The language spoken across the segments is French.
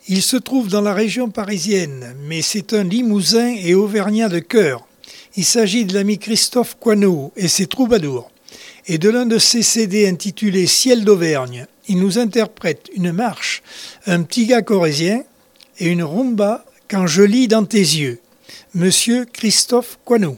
Il se trouve dans la région parisienne, mais c'est un Limousin et Auvergnat de cœur. Il s'agit de l'ami Christophe Coineau et ses troubadours. Et de l'un de ses CD intitulé Ciel d'Auvergne, il nous interprète une marche, un petit gars corrézien et une rumba quand je lis dans tes yeux. Monsieur Christophe Coineau.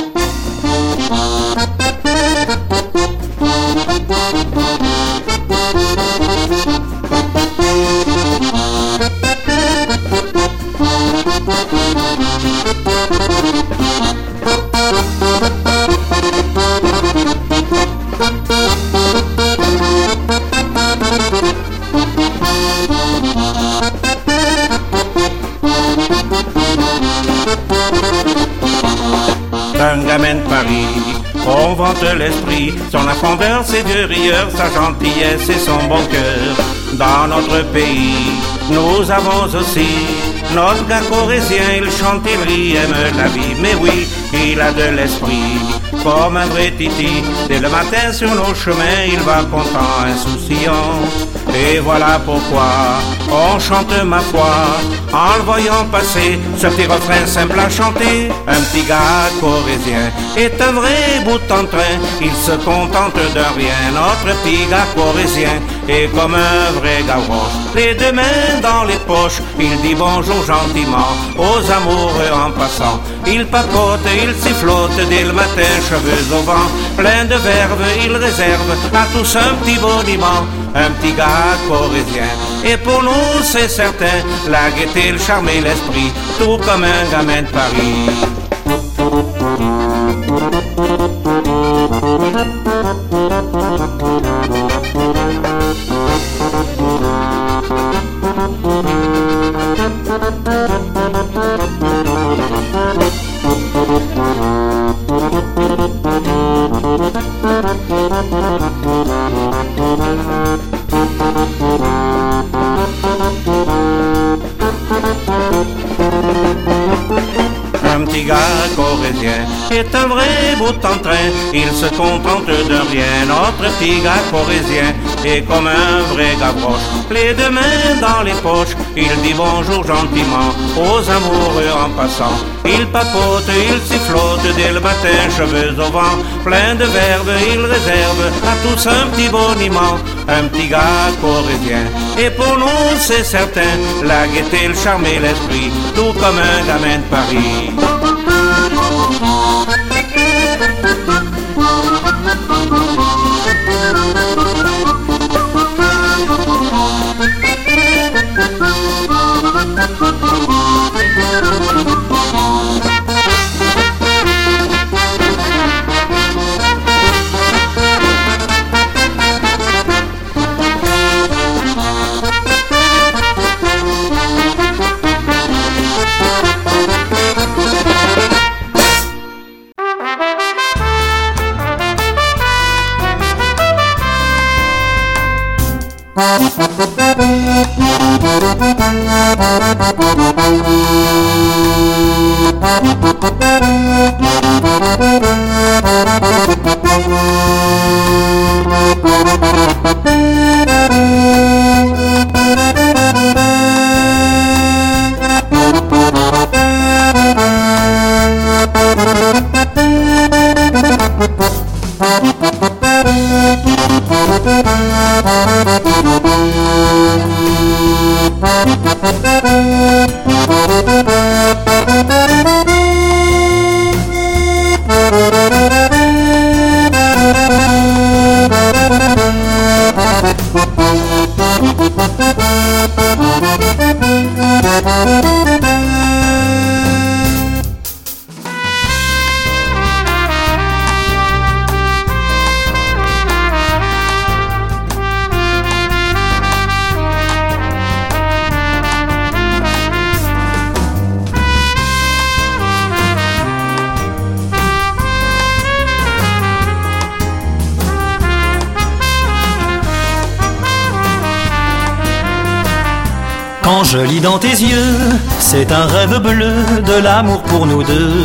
Un gamin de Paris, on vante l'esprit, son affondeur, ses vieux rieurs, sa gentillesse et son bon cœur. Dans notre pays, nous avons aussi notre gars corrézien, il chante, il rit, aime la vie, mais oui, il a de l'esprit, comme un vrai titi. Dès le matin sur nos chemins, il va content, insouciant. Et voilà pourquoi on chante ma foi, en le voyant passer, ce petit refrain simple à chanter. Un petit gars corrézien est un vrai bout en train, il se contente de rien. Notre petit gars corrézien est comme un vrai gavroche, les deux mains dans les poches, il dit bonjour gentiment aux amoureux en passant. Il papote, il sifflote dès le matin, cheveux au vent, plein de verve, il réserve à tous un petit boniment. Un petit gars corrézien, et pour nous c'est certain, la gaieté, le charme et l'esprit, tout comme un gamin de Paris. Un petit gars corrézien est un vrai bout en train, il se contente de rien. Notre petit gars corrézien est comme un vrai gavroche, les deux mains dans les poches, il dit bonjour gentiment aux amoureux en passant. Il papote, il sifflote dès le matin, cheveux au vent, plein de verve, il réserve à tous un petit boniment. Un petit gars corrézien, et pour nous c'est certain, la gaieté, le charme et l'esprit, tout comme un gamin de Paris. Quand je lis dans tes yeux, c'est un rêve bleu de l'amour pour nous deux.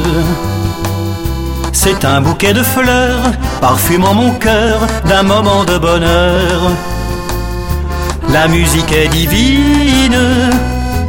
C'est un bouquet de fleurs, parfumant mon cœur d'un moment de bonheur. La musique est divine,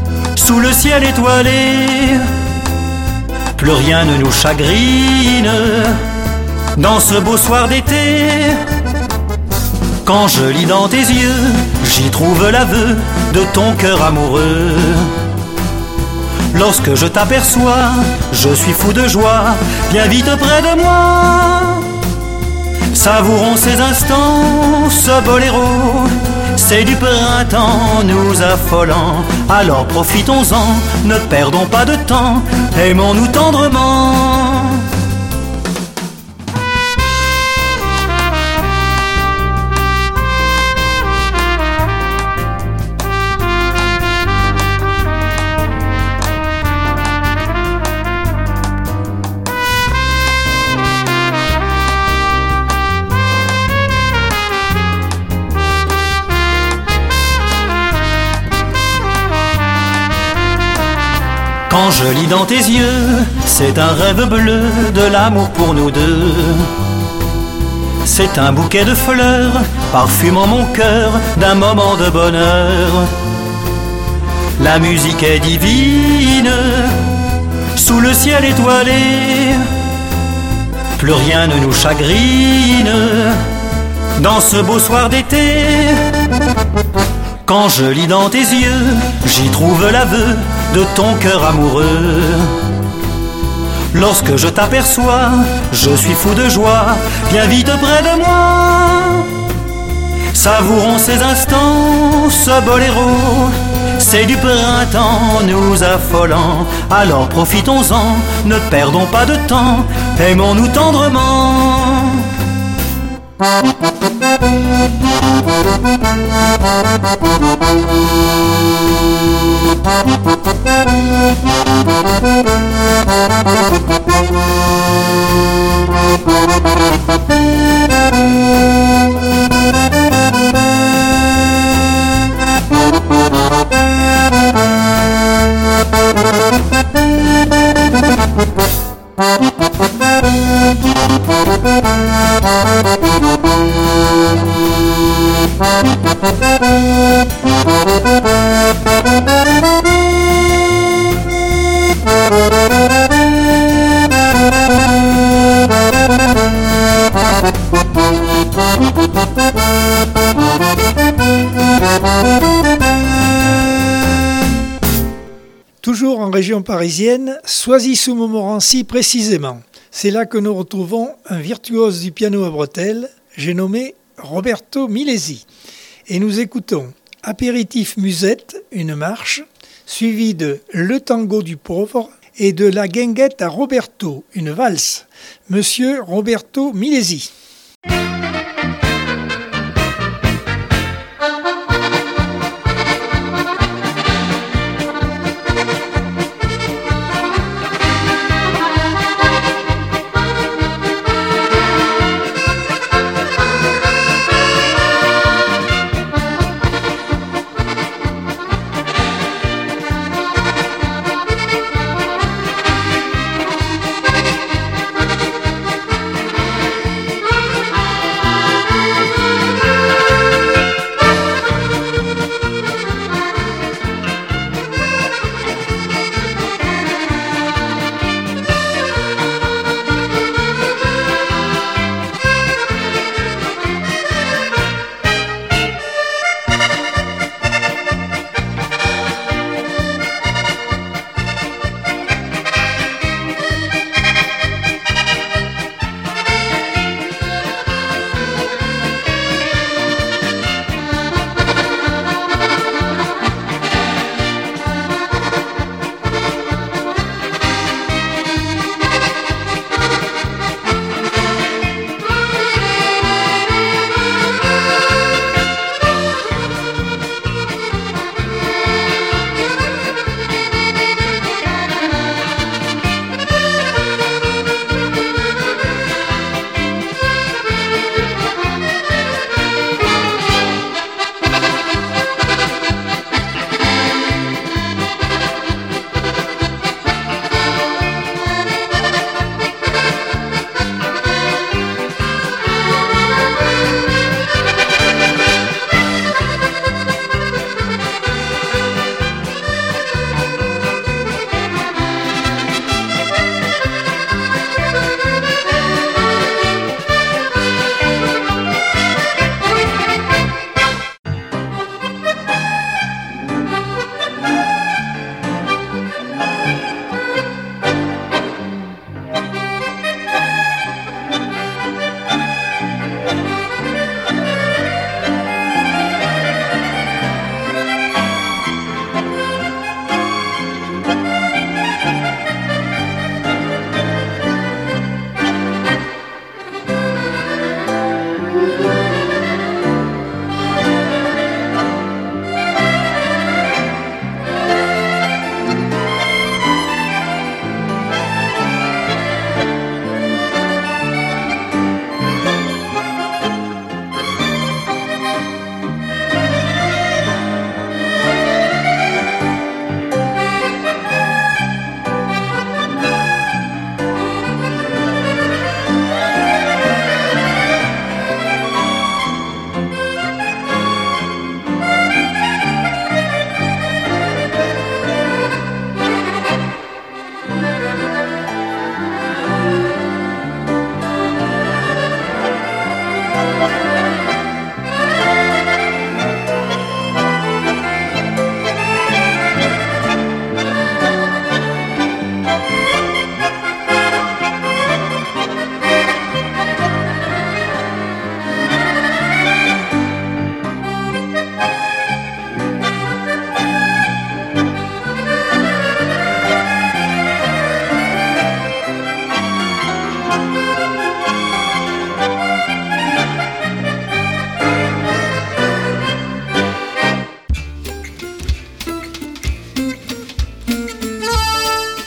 sous le ciel étoilé. Plus rien ne nous chagrine dans ce beau soir d'été. Quand je lis dans tes yeux, j'y trouve l'aveu de ton cœur amoureux. Lorsque je t'aperçois, je suis fou de joie, viens vite près de moi. Savourons ces instants, ce boléro, c'est du printemps nous affolant. Alors profitons-en, ne perdons pas de temps, aimons-nous tendrement. Quand je lis dans tes yeux, c'est un rêve bleu de l'amour pour nous deux. C'est un bouquet de fleurs, parfumant mon cœur d'un moment de bonheur. La musique est divine, sous le ciel étoilé. Plus rien ne nous chagrine dans ce beau soir d'été. Quand je lis dans tes yeux, j'y trouve l'aveu de ton cœur amoureux. Lorsque je t'aperçois, je suis fou de joie, viens vite près de moi. Savourons ces instants, ce boléro, c'est du printemps nous affolant. Alors profitons-en, ne perdons pas de temps, aimons-nous tendrement. Toujours en région parisienne, Soisy-sous-Montmorency précisément. C'est là que nous retrouvons un virtuose du piano à bretelles, j'ai nommé Roberto Milesi. Et nous écoutons Apéritif Musette, une marche, suivie de Le Tango du Pauvre et de La Guinguette à Roberto, une valse. Monsieur Roberto Milesi. Thank you.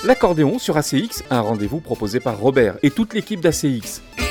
L'accordéon sur ACX, un rendez-vous proposé par Robert et toute l'équipe d'ACX.